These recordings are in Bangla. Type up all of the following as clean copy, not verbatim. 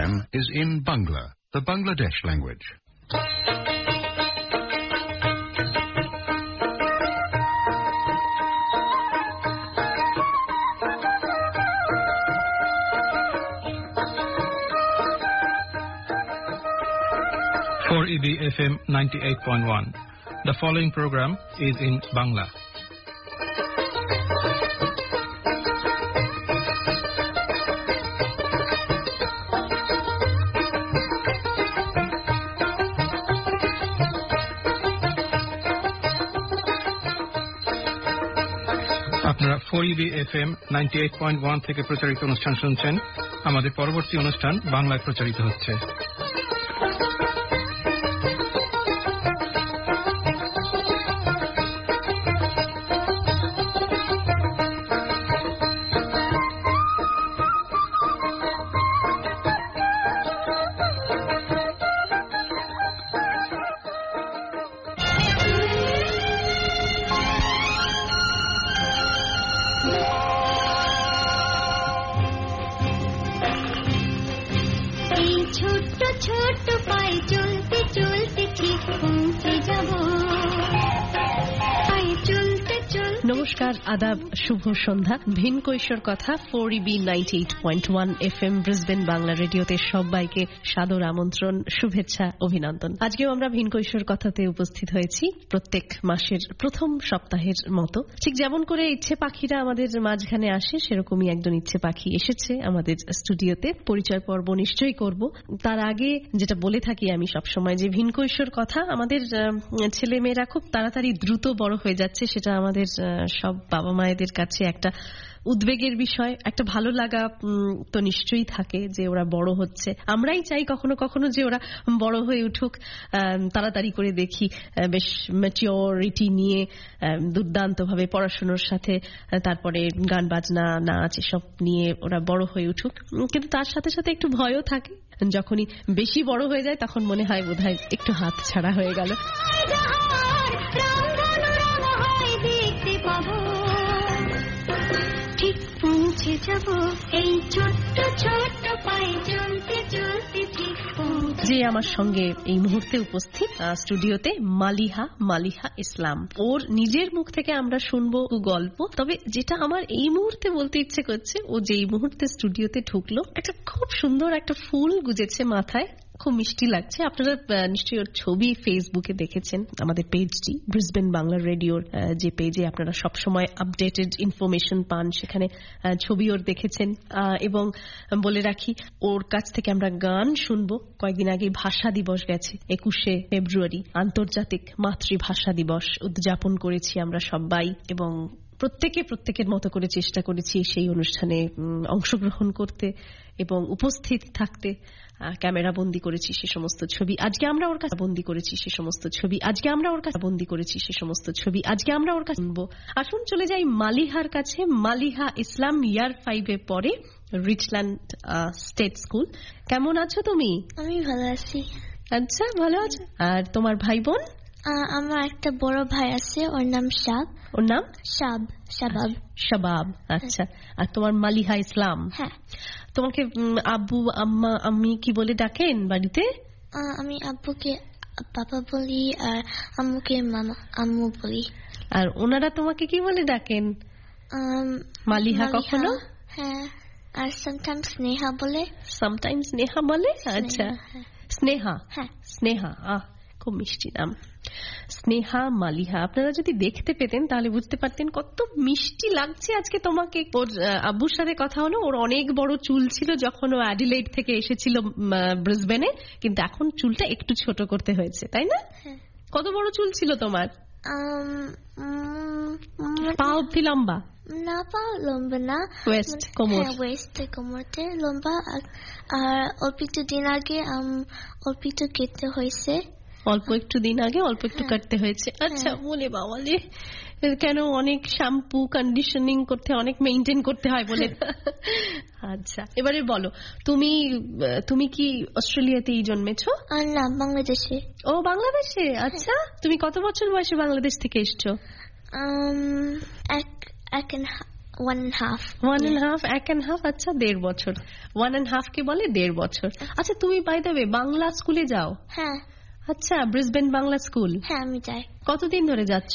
program is in Bangla, the Bangladesh language. For EBFM 98.1. The following program is in Bangla. আপনারা 4EBFM 98.1 থেকে প্রচারিত অনুষ্ঠান শুনছেন। আমাদের পরবর্তী অনুষ্ঠান বাংলায় প্রচারিত হচ্ছে। নমস্কার, আদাব, শুভ সন্ধ্যা। ভিন কৈশোর কথা 4EB 98.1 FM ব্রিসবেন বাংলা রেডিওতে সবাইকে সাদর আমন্ত্রণ, শুভেচ্ছা, অভিনন্দন। আজকেও আমরা ভিন কৈশোর কথাতে উপস্থিত হয়েছি প্রত্যেক মাসের প্রথম সপ্তাহের মতো। ঠিক যেমন করে ইচ্ছে পাখিরা আমাদের মাঝখানে আসে, সেরকমই একজন ইচ্ছে পাখি এসেছে আমাদের স্টুডিওতে। পরিচয় পর্ব নিশ্চয়ই করব। তার আগে যেটা বলে থাকি আমি সবসময়, যে ভিন কৈশোর কথা আমাদের ছেলে মেয়েরা খুব তাড়াতাড়ি দ্রুত বড় হয়ে যাচ্ছে, সেটা আমাদের সব বাবা মায়েদের কাছে একটা উদ্বেগের বিষয়। একটা ভালো লাগা তো নিশ্চয়ই থাকে যে ওরা বড় হচ্ছে। আমরাই চাই কখনো কখনো যে ওরা বড় হয়ে উঠুক, তাড়াতাড়ি করে দেখি বেশ ম্যাচিওরিটি নিয়ে দুর্দান্ত ভাবে পড়াশোনার সাথে, তারপরে গান বাজনা, নাচ, এসব নিয়ে ওরা বড় হয়ে উঠুক। কিন্তু তার সাথে সাথে একটু ভয়ও থাকে। যখনই বেশি বড় হয়ে যায় তখন মনে হয় বোধহয় একটু হাত ছাড়া হয়ে গেল। যে আমার সঙ্গে এই মুহূর্তে উপস্থিত স্টুডিওতে মালিহা ইসলাম। ওর নিজের মুখ থেকে আমরা শুনবো গল্প। তবে যেটা আমার এই মুহূর্তে বলতে ইচ্ছে করছে, ও যে এই মুহূর্তে স্টুডিওতে ঢুকলো, একটা খুব সুন্দর একটা ফুল গুজেছে মাথায়, খুব মিষ্টি লাগছে। আপনারা নিশ্চয়ই ওর ছবি ফেসবুকে দেখেছেন, আমাদের পেজটি ব্রিসবেন বাংলা রেডিওর যে পেজে আপনারা সবসময় আপডেটেড ইনফরমেশন পান, সেখানে ছবি ওর দেখেছেন। এবং বলে রাখি, ওর কাছ থেকে আমরা গান শুনবো। কয়েকদিন আগে ভাষা দিবস গেছে, 21শে ফেব্রুয়ারি আন্তর্জাতিক মাতৃভাষা দিবস উদযাপন করেছি আমরা সবাই, এবং প্রত্যেকের মতো করে চেষ্টা করেছি সেই অনুষ্ঠানে অংশগ্রহণ করতে এবং উপস্থিত থাকতে। ক্যামেরা বন্দি করেছি সে সমস্ত ছবি। আজকে আমরা ওর কাছে বন্দি করেছি সে সমস্ত ছবি। আজকে আমরা ওর কাছে শুনবো। আসুন চলে যাই মালিহার কাছে। মালিহা ইসলাম ইয়ার 5-এ পড়ে, রিচল্যান্ড স্টেট স্কুল। কেমন আছো তুমি? আমি ভালো আছি। আচ্ছা, ভালো আছো। আর তোমার ভাই বোন? আমার একটা বড় ভাই আছে, ওর নাম শাবাব। আচ্ছা। আর তোমার মালিহা ইসলাম? হ্যাঁ। তোমাকে আব্বু আম্মা আম্মি কি বলে ডাকেন বাড়িতে? আমি আব্বুকে বাবা বলি আর আম্মুকে আম্মু বলি। আর ওনারা তোমাকে কি বলে ডাকেন? মালিহা কখনো? হ্যাঁ। আর সামটাইমস স্নেহা বলে। আচ্ছা, স্নেহা। খুব মিষ্টি নাম, স্নেহা মালিহা। আপনারা যদি দেখতে পেতেন তাহলে বুঝতে পারতেন কত মিষ্টি লাগছে আজকে তোমাকে। ওর আব্বুর সাথে কথা হলো, ওর অনেক বড় চুল ছিল যখন ও অ্যাডিলেইড থেকে এসেছিল ব্রিসবেনে, কিন্তু এখন চুলটা একটু ছোট করতে হয়েছে, তাই না? কত বড় চুল ছিল তোমার? পা অব্দি লম্বা? না, পা লম্বা না, ওয়েস্ট কোমরতে লম্বা। আর অল্প একটু দিন আগে অল্প একটু কেটে হয়েছে। অল্প একটু দিন আগে অল্প একটু কাটতে হয়েছে। আচ্ছা, বলে বাবালে, কেন? অনেক শ্যাম্পু, কন্ডিশনিং করতে, অনেক মেইনটেইন করতে হয় বলে। আচ্ছা, এবারে বলো, তুমি কি অস্ট্রেলিয়াতেই জন্মেছো? না, বাংলাদেশে। ও, বাংলাদেশে। আচ্ছা, তুমি কত বছর বয়সে বাংলাদেশ থেকে এসছো? 1.5. 1.5, 1.5, আচ্ছা 1.5 বছর। 1.5 কে বলে 1.5 বছর। আচ্ছা তুমি বাই দ্য ওয়ে বাংলা স্কুলে যাও? হ্যাঁ। আচ্ছা ব্রিসবেন বাংলা স্কুল? হ্যাঁ আমি যাই। কতদিন ধরে যাচ্ছ?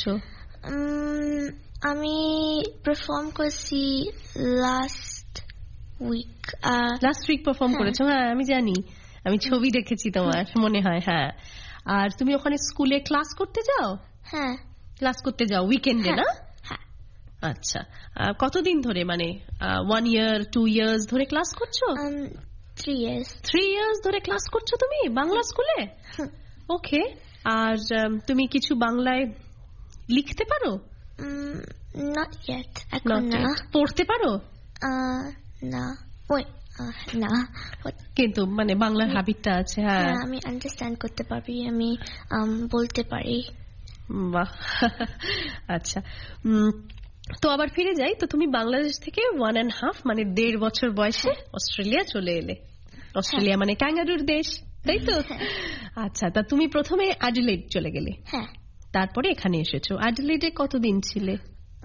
আমি পারফর্ম করছি লাস্ট উইক পারফর্ম করেছো? হ্যাঁ আমি জানি, আমি ছবি দেখেছি তোমার, মনে হয়। হ্যাঁ। আর তুমি ওখানে স্কুলে ক্লাস করতে যাও? হ্যাঁ ক্লাস করতে যাও উইকেন্ডে না? হ্যাঁ। আচ্ছা কতদিন ধরে, মানে 1 year 2 years ধরে ক্লাস করছো? 3 years. 3 years ধরে ক্লাস করছো তুমি বাংলা স্কুলে? ওকে। আর তুমি কিছু বাংলায় লিখতে পারো? Not yet. এখন না। পড়তে পারো? না। না, কিন্তু মানে বাংলার হ্যাবিটটা আছে। হ্যাঁ আমি আন্ডারস্ট্যান্ড করতে পারি, আমি বলতে পারি। বাহ। আচ্ছা তো আবার ফিরে যাই, তো তুমি বাংলাদেশ থেকে 1.5 মানে 1.5 বছর বয়সে অস্ট্রেলিয়া চলে এলে। অস্ট্রেলিয়া মানে ক্যাঙ্গারুর দেশ, তাই তো? আচ্ছা তা তুমি প্রথমে অ্যাডিলেড চলে গেলে? হ্যাঁ। তারপরে এখানে এসেছো। অ্যাডিলেডে কতদিন ছিলে?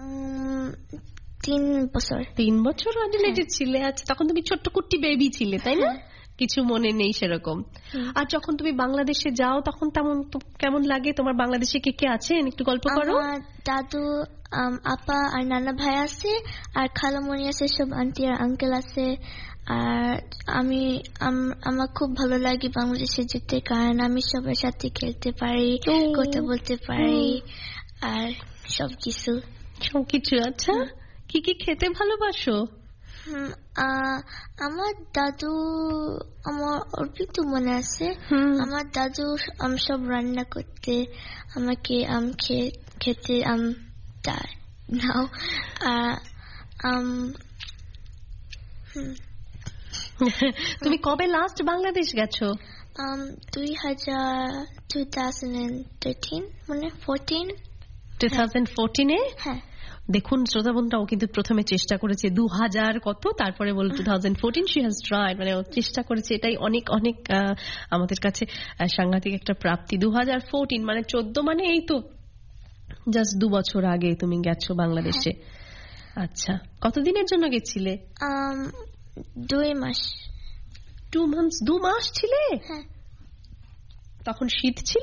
3 বছর। 3 বছর অ্যাডিলেডে ছিলে? আচ্ছা তখন তুমি ছোট্ট কুট্টি বেবি ছিলে, তাই না? কিছু মনে নেই সেরকম। আর যখন তুমি বাংলাদেশে যাও তখন তেমন কেমন লাগে? তোমার বাংলাদেশে কে কে আছেন একটু গল্প করো। আমার দাদু, আপা আর নানা ভাই আছে, আর খালামণি আছে, সব আন্টি আর আঙ্কেল আছে। আর আমার খুব ভালো লাগে বাংলাদেশে যেতে, কারণ আমি সবার সাথে খেলতে পারি, কথা বলতে পারি, আর সবকিছু। আচ্ছা কি কি খেতে ভালোবাসো? আমার দাদু, আমার অল্প মনে আছে, আমার দাদু সব রান্না করতে আমাকে খেতে দেয় নাও। তুমি কবে লাস্ট বাংলাদেশ গেছো? 2013 মানে 2014-এ? হ্যাঁ। দেখুন শ্রোতা বন্ধুরাও কিন্তু প্রথমে চেষ্টা করেছে 2000 কত, তারপরে বল 2014 she has tried, মানে চেষ্টা করেছে। এটাই অনেক অনেক আমাদের কাছে সাংঘাতিক একটা প্রাপ্তি। 2014 মানে 14, মানে এই তো জাস্ট 2 বছর আগে তুমি গেছো বাংলাদেশে। আচ্ছা কতদিনের জন্য গেছিলে? 2 মাস। 2 months? 2 মাস ছিলে? হ্যাঁ। তখন শীত ছিল?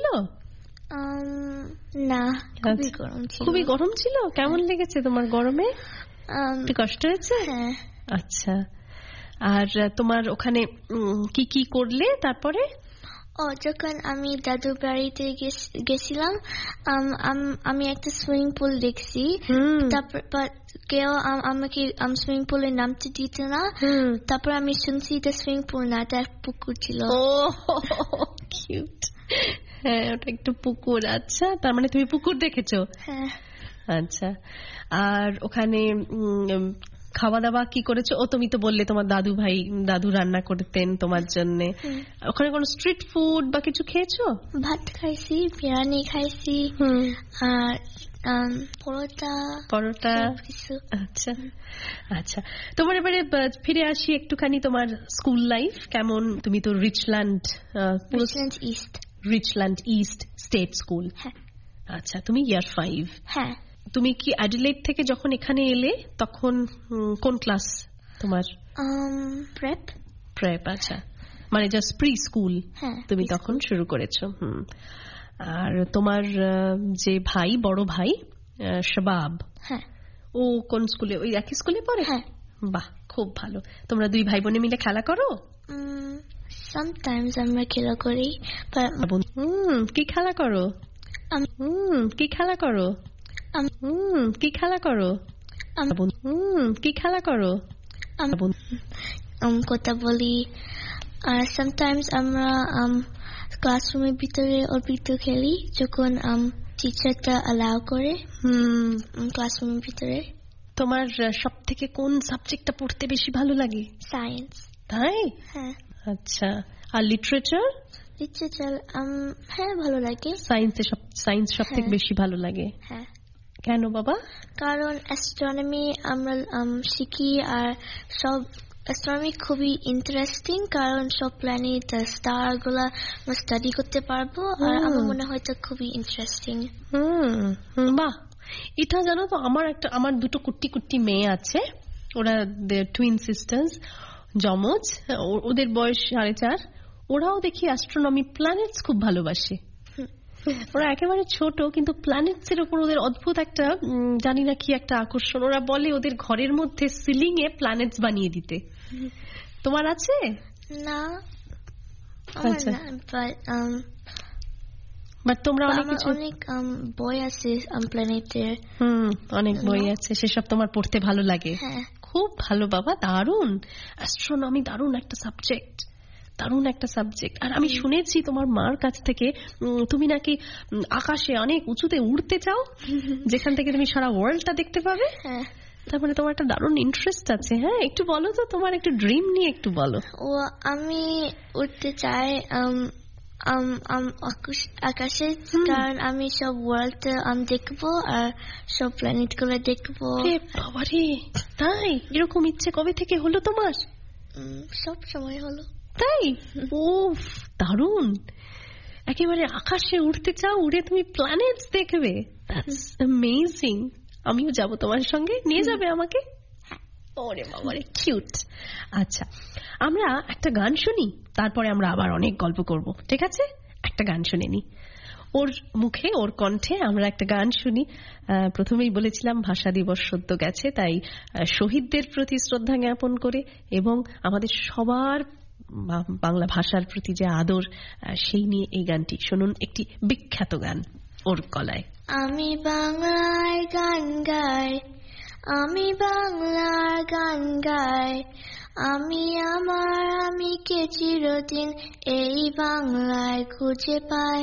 না, খুবই গরম ছিল। খুবই গরম ছিল? কেমন লেগেছে তোমার গরমে? একটু কষ্ট হয়েছে? হ্যাঁ। আচ্ছা আর তোমার ওখানে কি কি করলে তারপরে? যখন আমি দাদুর বাড়িতে গেছিলাম, আমি একটা সুইমিং পুল দেখছি। তারপর কেউ আমাকে সুইমিং পুলে নামতে দিত না। তারপর আমি শুনছি এটা সুইমিং পুল না, এটা পুকুর ছিল। কিউট। হ্যাঁ ওটা একটু পুকুর। আচ্ছা তার মানে তুমি পুকুর দেখেছো? হ্যাঁ। আচ্ছা আর ওখানে খাওয়া দাওয়া কি করেছো? তুমি তো বললে তোমার দাদু রান্না করতেন তোমার জন্য। ওখানে কোনো স্ট্রিট ফুড বা কিছু খেয়েছো? ভাত খাইছি, বিরিয়ানি খাইছি, আর পরোটা। আচ্ছা আচ্ছা তোমার এবারে ফিরে আসি একটুখানি, তোমার স্কুল লাইফ কেমন? তুমি তো রিচল্যান্ড ইস্ট স্টেট স্কুল। আচ্ছা তুমি ইয়ার 5। হ্যাঁ। তুমি কি অ্যাডিলেড থেকে যখন এখানে এলে তখন কোন ক্লাস তোমার? প্রেপ। আচ্ছা মানে জাস্ট প্রি স্কুল তুমি তখন শুরু করেছো। আর তোমার যে ভাই, বড় ভাই শাবাব, ও কোন স্কুলে? ওই একই স্কুলে পড়ে? বাহ খুব ভালো। তোমরা 2 ভাই বোনে মিলে খেলা করো? Sometimes আমরা খেলা করি। কি খেলা করো? কি খেলা করো? কি খেলা করো? কি খেলা করো? কথা বলি। আর sometimes আমরা ক্লাসরুমের ভিতরে অল্প খেলি, যখন টিচারটা অ্যালাউ করে ক্লাসরুমের ভিতরে। তোমার সব থেকে কোন সাবজেক্টটা পড়তে বেশি ভালো লাগে? সায়েন্স। তাই? হ্যাঁ। আচ্ছা আর লিটারেচার? হ্যাঁ ভালো লাগে। সায়েন্স সব থেকে বেশি ভালো লাগে? হ্যাঁ। কেন বাবা? কারণ অ্যাস্ট্রোনমি আমরা শিখি, আর সব অ্যাস্ট্রোনমি খুবই ইন্টারেস্টিং, কারণ সব প্ল্যানেট স্টার গুলা স্টাডি করতে পারবো, আর আমার মনে হয় তো খুবই ইন্টারেস্টিং। বাহ এটা জানো তো, আমার দুটো কুট্টি কুট্টি মেয়ে আছে, ওরা টুইন সিস্টার্স, যমজ, ওদের বয়স 4.5। ওরাও দেখি অ্যাস্ট্রোনমি, প্ল্যানেটস খুব ভালোবাসে। ওরা একেবারে ছোট, কিন্তু প্ল্যানেটস এর উপর ওদের অদ্ভুত একটা জানি না কি একটা আকর্ষণ। ওরা বলে ওদের ঘরের মধ্যে সিলিং এ প্ল্যানেটস বানিয়ে দিতে। তোমার আছে? না, আচ্ছা, বাট তোমরা অনেক বই আছে প্ল্যানেটের। অনেক বই আছে, সেসব তোমার পড়তে ভালো লাগে? খুব ভালো বাবা, দারুণ। অ্যাস্ট্রোনমি দারুণ একটা সাবজেক্ট, দারুণ একটা সাবজেক্ট। আর আমি শুনেছি তোমার মার কাছ থেকে তুমি নাকি আকাশে অনেক উঁচুতে উড়তে চাও, যেখান থেকে তুমি সারা ওয়ার্ল্ডটা দেখতে পাবে। তার মানে তোমার একটা দারুণ ইন্টারেস্ট আছে। হ্যাঁ, একটু বলো তো, তোমার একটু ড্রিম নিয়ে একটু বলো। আমি উঠতে চাই আকাশে, কারণ আমি সব ওয়ার্ল্ড দেখবো আর সব প্ল্যানেট গুলো দেখবো। বাবারে, তাই? এরকম ইচ্ছে কবে থেকে হলো তোমার? সব সময় হলো। তাই? ও দারুণ, একেবারে আকাশে উঠতে চাও, উড়ে তুমি প্ল্যানেটস দেখবে। That's amazing. আমিও যাব তোমার সঙ্গে, নিয়ে যাবে আমাকে? ওরে বাবারে, কিউট। আচ্ছা, আমরা একটা গান শুনি, তারপরে আমরা আবার অনেক গল্প করব, ঠিক আছে? একটা গান শুনে নি, ওর মুখে, ওর কণ্ঠে আমরা একটা গান শুনি। প্রথমেই বলেছিলাম ভাষা দিবস সদ্য গেছে, তাই শহীদদের প্রতি শ্রদ্ধা জ্ঞাপন করে এবং আমাদের সবার বাংলা ভাষার প্রতি যে আদর, সেই নিয়ে এই গানটি শুনুন, একটি বিখ্যাত গান ওর গলায়। আমি বাংলায় গান গাই, আমি বাংলার গান গাই, আমি আমার আমিকে চিরদিন এই বাংলায় খুঁজে পাই।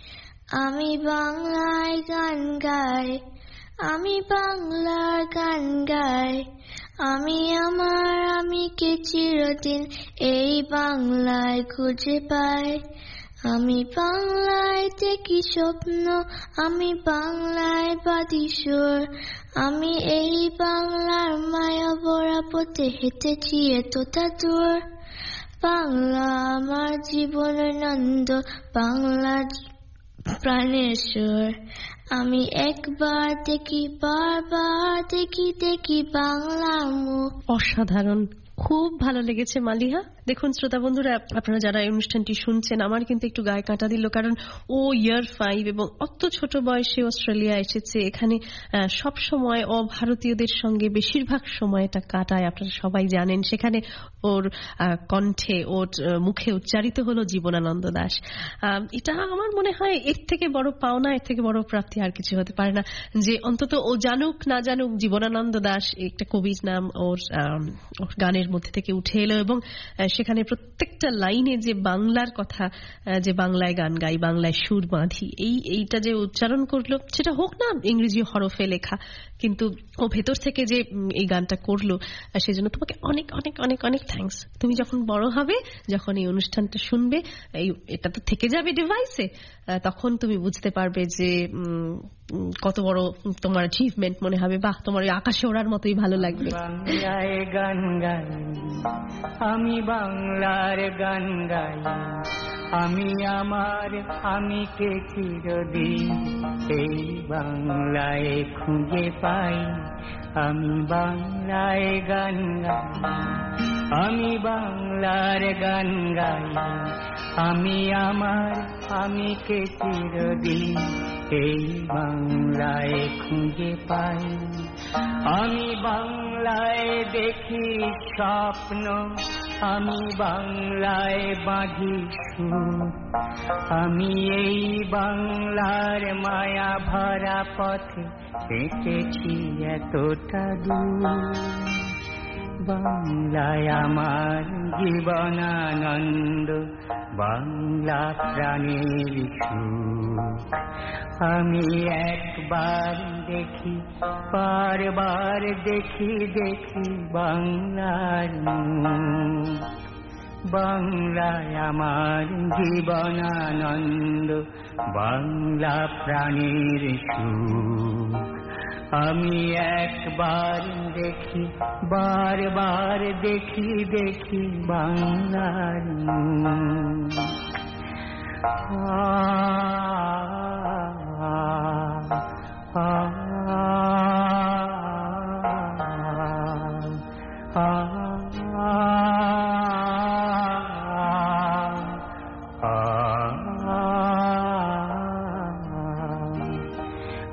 আমি বাংলায় গান গাই, আমি বাংলার গান গাই, আমি আমার আমিকে চিরদিন এই বাংলায় খুঁজে পাই। আমি বাংলায় দেখি স্বপ্ন, আমি বাংলায় বাঁধি সুর, আমি এই বাংলার মায়া ভরা পথে হেঁটেছি এতটা দূর। বাংলা আমার জীবনের নন্দ, বাংলা প্রাণের সুর, আমি একবার দেখি বারবার দেখি দেখি বাংলার মুখ। অসাধারণ, খুব ভালো লেগেছে মালিহা। দেখুন শ্রোতা বন্ধুরা, আপনারা যারা এই অনুষ্ঠানটি শুনছেন, আমার কিন্তু একটু গায়ে কাঁটা দিল, কারণ ও ইয়ার 5 এবং অত ছোট বয়সে অস্ট্রেলিয়া এসেছে। এখানে সব সময় অভারতীয়দের সঙ্গে বেশিরভাগ সময়টা কাটায়, আপনারা সবাই জানেন। সেখানে ওর কণ্ঠে, ওর মুখে উচ্চারিত হলো জীবনানন্দ দাশ। এটা আমার মনে হয় এর থেকে বড় পাওনা, এর থেকে বড় প্রাপ্তি আর কিছু হতে পারে না, যে অন্তত ও জানুক না জানুক জীবনানন্দ দাশ একটা কবির নাম ওর গানের মধ্যে থেকে উঠে এলো, এবং সেখানে প্রত্যেকটা লাইনে যে বাংলার কথা, যে বাংলায় গান গাই, বাংলায় সুর বাঁধি, এইটা যে উচ্চারণ করলো, সেটা হোক না ইংরেজি হরফে লেখা, কিন্তু ও ভেতর থেকে যে এই গানটা করলো, সেজন্য তোমাকে অনেক অনেক অনেক অনেক থ্যাঙ্কস। তুমি যখন বড় হবে, যখন এই অনুষ্ঠানটা শুনবে, এটা তো থেকে যাবে ডিভাইসে, তখন তুমি বুঝতে পারবে যে কত বড় তোমার অ্যাচিভমেন্ট মনে হবে। বাহ, তোমার ওই আকাশে ওড়ার মতোই ভালো লাগবে। বাংলায় গান গাই, আমি বাংলার গান গাই, আমি আমার আমিকে চিরদিন এই বাংলায় খুঁজে পাই। আমি বাংলায় গান গাই, আমি বাংলার গান গাই, আমি আমার আমিকে চিরদিন এই বাংলায় খুঁজে পাই। আমি বাংলায় দেখি স্বপ্ন, আমি বাংলায় বাঁধি সুর, আমি এই বাংলার মায়া ভরা পথে হেঁটেছি এতটা দূর। বাংলায় আমার জীবনানন্দ, বাংলা প্রাণের সুখ, আমি একবার দেখি বারবার দেখি দেখি বাংলার মুখ। বাংলায় আমার জীবনানন্দ, বাংলা প্রাণের সুখ, আমি একবার দেখি বারবার দেখি দেখি বাংলার মুখ। আ আ আ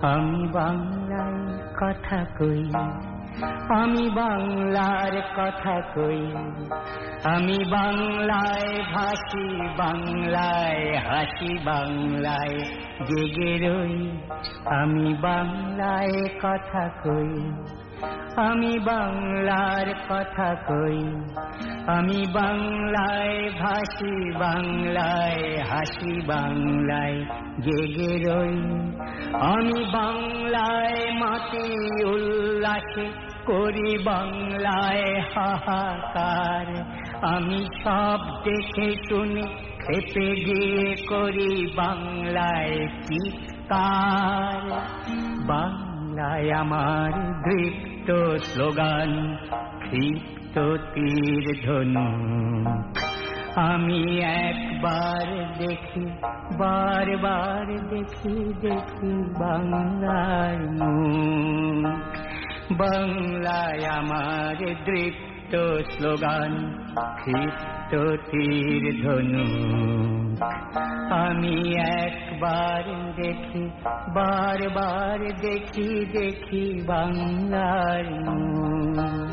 আমি বাংলায় কথা কই, আমি বাংলার কথা কই, আমি বাংলায় ভাসি, বাংলায় হাসি, বাংলায় জেগে রই। আমি বাংলায় কথা কই, আমি বাংলার কথা কই, আমি বাংলায় ভাসি, বাংলায় হাসি, বাংলায় জেগে রই। আমি বাংলায় মাটি উল্লাসে করি, বাংলায় হাহাকার, আমি সব দেখে শুনে খেপে গিয়ে করি বাংলায় চিৎকার। বাংলায় আমার দৃপ্ত স্লোগান, ক্ষিপ্ত তীর ধনু, আমি একবার দেখি, বারবার দেখি, দেখি বাংলার মুখ। বাংলায় আমার দৃপ্ত স্লোগান, ক্ষিপ্ত তীর ধনু, আমি একবার দেখি, বারবার দেখি, দেখি বাংলার মুখ।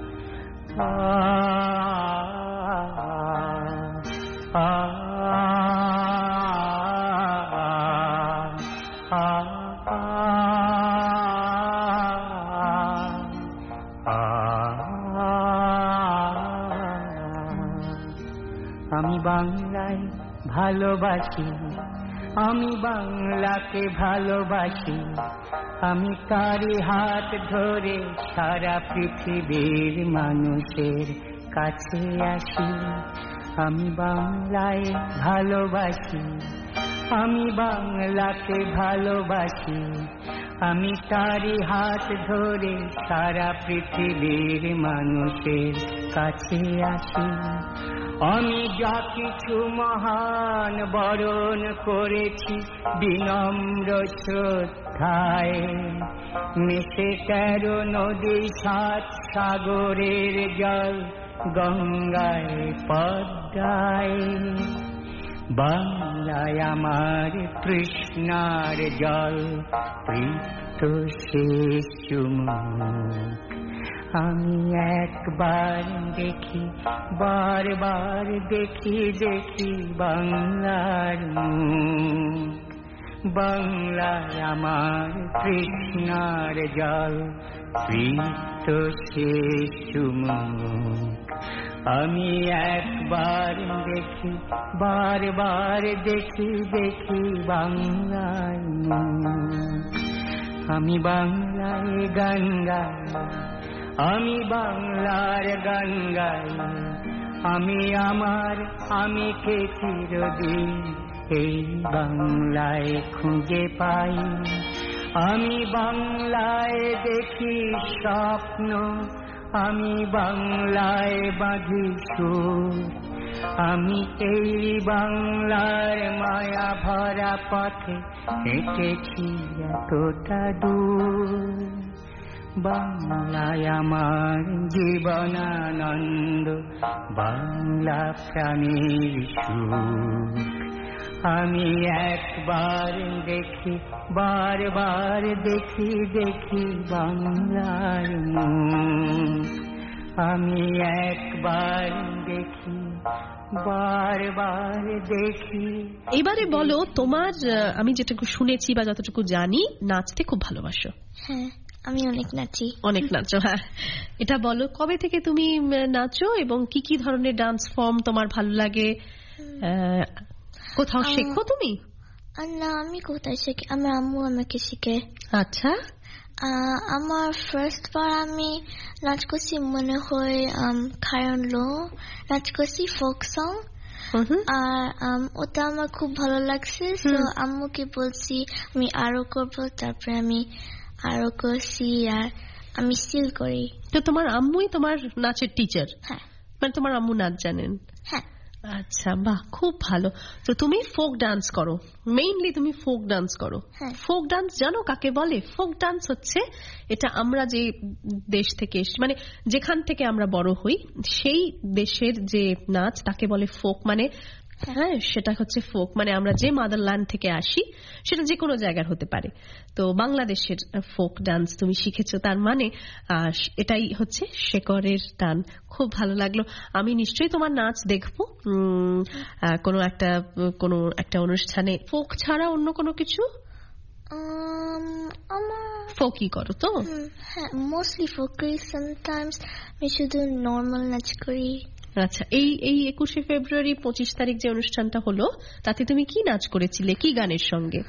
আমি বাংলায় ভালোবাসি, আমি বাংলাকে ভালোবাসি, আমি তারই হাত ধরে সারা পৃথিবীর মানুষের কাছে আসি। আমি বাংলায় ভালোবাসি, আমি বাংলাকে ভালোবাসি, আমি তারই হাত ধরে সারা পৃথিবীর মানুষের কাছে আসি। আমি যা কিছু মহান বরণ করেছি বিনম্র শ্রদ্ধায়, মিশে 13 নদী 7 সাগরের জল, গঙ্গায় পদ্মায়। বাংলায় আমার তৃষ্ণার জল, তৃপ্ত শেষ চুমুক, আমি একবার দেখি, বারবার দেখি, দেখি বাংলার মুখ। বাংলায় আমার তৃষ্ণার জল, তৃপ্ত শেষ চুমুক, আমি একবার দেখি, বারবার দেখি, দেখি বাংলার মুখ। আমি বাংলায় গান গাই, আমি বাংলার গান গাই, আমি আমার আমিকে চিরদিন এই বাংলায় খুঁজে পাই। আমি বাংলায় দেখি স্বপ্ন, আমি বাংলায় বাঁধি সুর, আমি এই বাংলার মায়া ভরা পথে হেঁটেছি এতটা দূর। বাংলায় আমার জীবনানন্দ, বাংলা প্রাণীর সুখ, আমি একবার দেখি, বারবার দেখি, দেখি বাংলার মুখ। আমি একবার দেখি, বারবার দেখি। এবারে বলো, তোমার আমি যেটুকু শুনেছি বা যতটুকু জানি, নাচতে খুব ভালোবাসো। হ্যাঁ, আমি অনেক নাচি। অনেক নাচো, হ্যাঁ। এটা বলো, কবে থেকে তুমি নাচো এবং কি কি ধরনের ডান্স ফর্ম তোমার ভালো লাগে? কোথাও শেখো তুমি? না, আমি কোথায় শিখি, আমার আম্মু আমাকে শিখে। আচ্ছা। আমার ফার্স্ট বার আমি নাচ করছি মনে হয় খায়ন লো নাচ করছি, ফোক সং। আর ওটা আমার খুব ভালো লাগছে, তো আম্মুকে বলছি আমি আরো করবো, তারপরে আমি আরো করছি আর আমি স্টিল করি। তো তোমার আম্মুই তোমার নাচের টিচার? হ্যাঁ। মানে তোমার আম্মু নাচ জানেন? হ্যাঁ। আচ্ছা, বাহ, খুব ভালো। তো তুমি ফোক ডান্স করো, মেইনলি তুমি ফোক ডান্স করো। ফোক ডান্স জানো কাকে বলে? ফোক ডান্স হচ্ছে, এটা আমরা যে দেশ থেকে মানে যেখান থেকে আমরা বড় হই সেই দেশের যে নাচ, তাকে বলে ফোক। মানে হ্যাঁ, সেটা হচ্ছে ফোক, মানে আমরা যে মাদারল্যান্ড থেকে আসি সেটা যে কোনো জায়গার হতে পারে। তো বাংলাদেশের ফোক ডান্স তুমি শিখেছো, তার মানে এটাই হচ্ছে শেকরের টান। খুব ভালো লাগলো। আমি নিশ্চয়ই তোমার নাচ দেখবো কোনো একটা অনুষ্ঠানে। ফোক ছাড়া অন্য কোনো কিছু? ফোকই করো তো? হ্যাঁ, মোস্টলি ফোকই। সামটাইমস আমি শুধু নর্মাল নাচ করি। আচ্ছা, এই 21শে ফেব্রুয়ারি 25 তারিখ যে অনুষ্ঠানটা হলো, তাতে তুমি কি নাচ করেছিলে, কি গানের সঙ্গে?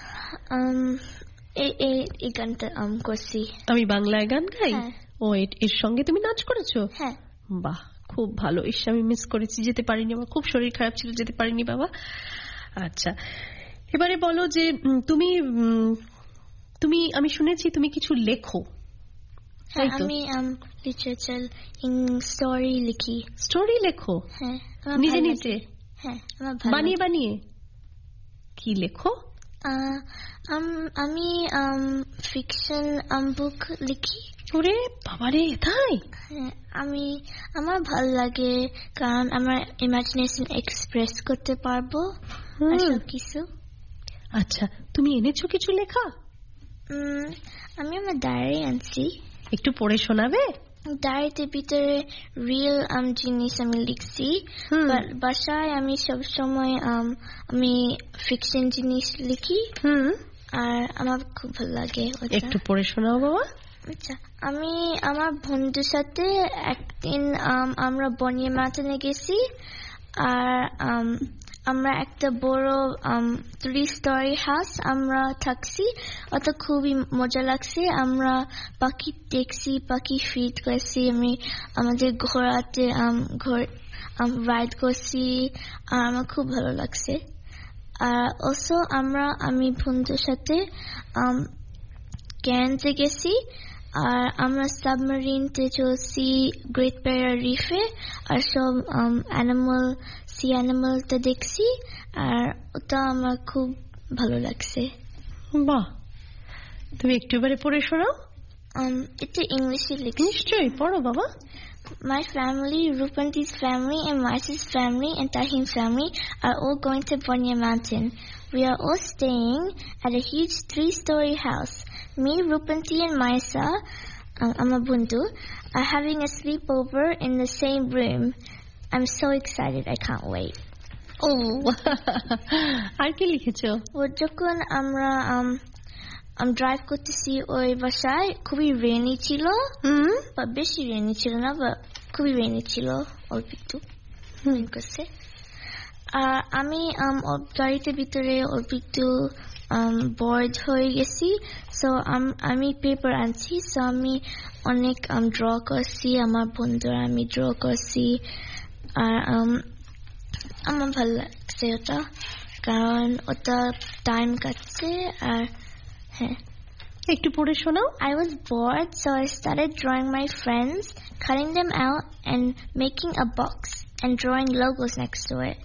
এই গানটা করছি। আমি বাংলায় গান গাই। ও, এর সঙ্গে তুমি নাচ করেছো? হ্যাঁ। বাহ, খুব ভালো। আমি মিস করেছি, যেতে পারিনি, আমার খুব শরীর খারাপ ছিল, যেতে পারিনি বাবা। আচ্ছা, এবারে বলো যে তুমি আমি শুনেছি তুমি কিছু লেখো। আমি লিটারেচার স্টোরি লিখি। স্টোরি লেখো? হ্যাঁ, নিজে নিজে? হ্যাঁ, বানিয়ে বানিয়ে? কি লেখো? আমি ফিকশন বুক লিখি। ওরে বাবারে, তাই? হ্যাঁ, আমার ভালো লাগে, কারণ আমার ইমাজিনেশন এক্সপ্রেস করতে পারবো সব কিছু। আচ্ছা, তুমি এনেছো কিছু লেখা? আমি আমার ডায়েরি আনছি। একটু পড়ে শোনাবে? ডায়েরিতে ভিতরে রিয়েল জিনিস আমি লিখছি। বাসায় আমি সব সময় আমি ফিকশন জিনিস লিখি, আর আমার খুব ভালো লাগে। একটু পড়ে শোনাও বাবা। আচ্ছা, আমি আমার বন্ধুর সাথে একদিন আমরা বনিয়া মাউন্টেনে গেছি, আর আমরা একটা বড় 3-story হাউস আমরা থাকছি। ওটা খুবই মজা লাগছে। আমরা পাখি দেখছি, পাখি ফিড করছি, আমি আমাদের ঘোড়াতে রাইড করছি, আর আমার খুব ভালো লাগছে। আর অলসো আমি বন্ধুর সাথে ক্যানতে গেছি, আর আমরা সাবমেরিনতে চলছি গ্রেট ব্যারিয়ার রিফে, আর সব সি অ্যানিমালটা দেখছি, আর ওটা আমার খুব ভালো লাগছে। বাহ, তুমি একটু এবারে পড়ে শোনাও। এটা ইংলিশে লিখছি। নিশ্চয়ই, পড়ো বাবা। My family, Rupanti's family, and Marcy's family, and Tahim's family are all going to Bonya Mountain. We are all staying at a huge 3-story house. Me, Rupanti, and Maisa, Amabundu, are having a sleepover in the same room. I'm so excited, I can't wait. আর কি লিখেছো? যখন আমরা ড্রাইভ করতেছি ওই বাসায়, খুবই রেনি ছিল, বা বেশি রেনি ছিল না, বা খুবই রেনি ছিল, অল্প একটু করছে। আর আমি গাড়িতে ভিতরে অল্প একটু বোর্ড হয়ে গেছি। সো আমি পেপার আনছি, সো আমি অনেক ড্র করছি, আমার বন্ধুরা আমি ড্র করছি, আর আমার ভালো লাগছে ওটা, কারণ ওটা টাইম কাটছে। আর হ্যাঁ, একটু পড়ে শোনাও। I was bored, so I started drawing my friends, cutting them out and making a box and drawing logos next to it.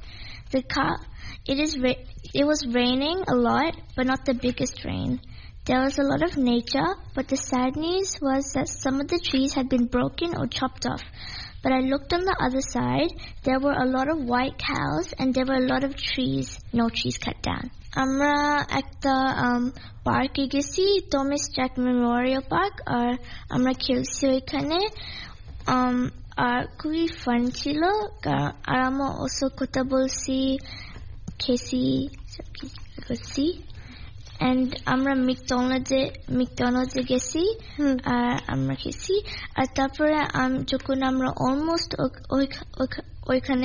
It was raining a lot, but not the biggest rain. There was a lot of nature, but the sad news was that some of the trees had been broken or chopped off. But I looked on the other side. There were a lot of white cows, and there were a lot of trees, no trees cut down. আমরা একটা পার্কে গেছি, টমাস জ্যাক মেমোরিয়াল পার্ক, আর আমরা খেলছি ওইখানে, আর খুবই ফান ছিল। আর আমরা ওসব কথা বলছি, খেয়েছি, সব কিছু করছি। And আমরা ম্যাকডোনাল্ডসে গেছি, আর আমরা খেয়েছি। আর তারপরে যখন আমরা অলমোস্ট ওইখানে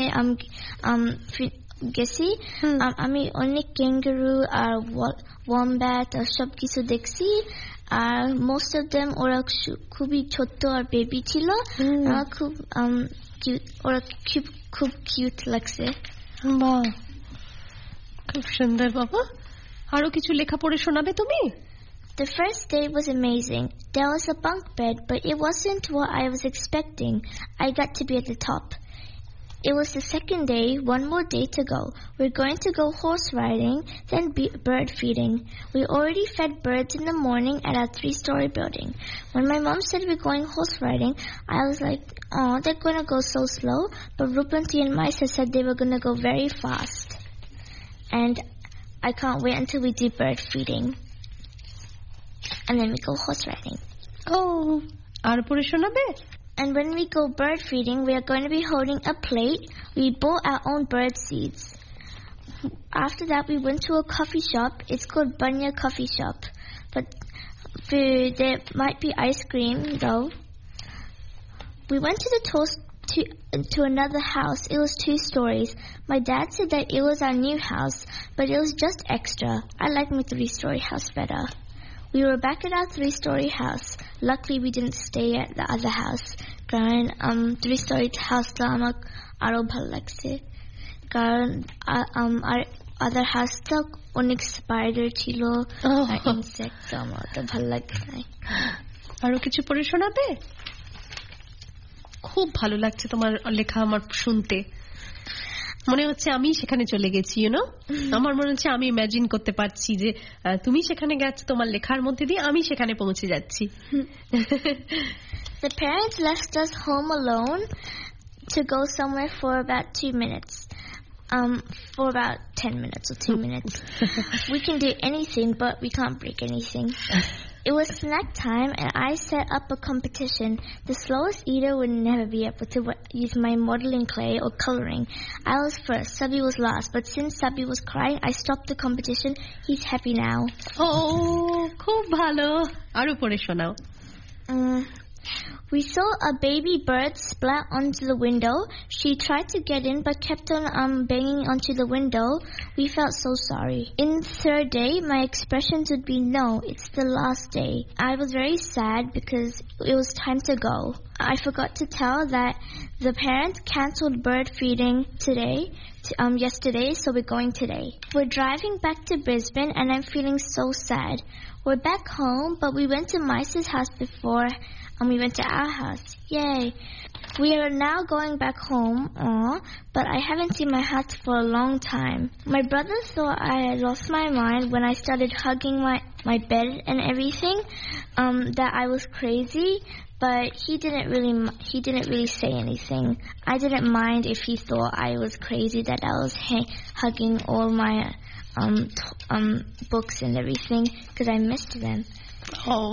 গেছি, আমি অনেক ক্যাঙ্গারু আর ওয়াম্ব্যাট আর সব কিছু দেখছি, আর মোস্ট অফ দেম ওরা খুবই ছোট্ট আর বেবি ছিল। খুব ওরা খুব কিউট লাগছে। বাহ, খুব সুন্দর বাবা। আরো কিছু লেখা পড়ে শোনাবে তুমি? The first day was amazing. There was a bunk bed, but it wasn't what I was expecting. I got to be at the top. it was the second day, one more day to go. We're going to go horse riding, then bird feeding. We already fed birds in the morning at our 3-story building. When my mom said we're going horse riding, I was like, oh, they're going to go so slow. But Rupanti and Maisa said they were going to go very fast. And I can't wait until we do bird feeding. And then we go horse riding. Oh, আর পরে শোনাবে? And when we go bird feeding, we are going to be holding a plate. We bought our own bird seeds. After that, we went to a coffee shop. It's called Banya Coffee Shop. But there might be ice cream, though. We went to the to another house. It was 2 stories. My dad said that it was our new house, but it was just extra. I like my 3-story house better. We were back at our 3-story house. Luckily, we didn't stay at the other house. কারণ 3-story house-টা আমার আরো ভালো লাগছে। কারণ আর other house-টা অনেক স্পাইডার ছিল আর ইনসেক্ট, আমার তো ভালো লাগছে না। আরো কিছু পড়ে শোনাবে? খুব ভালো লাগছে তোমার লেখা আমার শুনতে। মনে হচ্ছে আমি সেখানে চলে গেছি, আমার মনে হচ্ছে আমি ইমাজিন করতে পারছি যে তুমি সেখানে গেছো, তোমার লেখার মধ্যে দিয়ে আমি সেখানে পৌঁছে যাচ্ছি। The parents left us home alone to go somewhere for about 2 minutes. For about 10 minutes or 2 minutes. We can do anything, but we can't break anything. It was snack time, and I set up a competition. The slowest eater would never be able to use my modeling clay or coloring. I was first, Sabi was last, but since Sabi was crying, I stopped the competition. He's happy now. Oh, খুব ভালো। আরো পড়ে শোনাও। We saw a baby bird splat onto the window. She tried to get in but kept on banging onto the window. We felt so sorry. In the 3rd day, my expressions would be, no, it's the last day. I was very sad because it was time to go. I forgot to tell that the parents canceled bird feeding yesterday, so we're going today. We're driving back to Brisbane and I'm feeling so sad. We're back home, but we went to Maisa's house before and we went to our house. Yay. We are now going back home, but I haven't seen my house for a long time. My brother thought I had lost my mind when I started hugging my bed and everything, that I was crazy, but he didn't really say anything. I didn't mind if he thought I was crazy that I was hugging all my books and everything, because I missed them. Oh.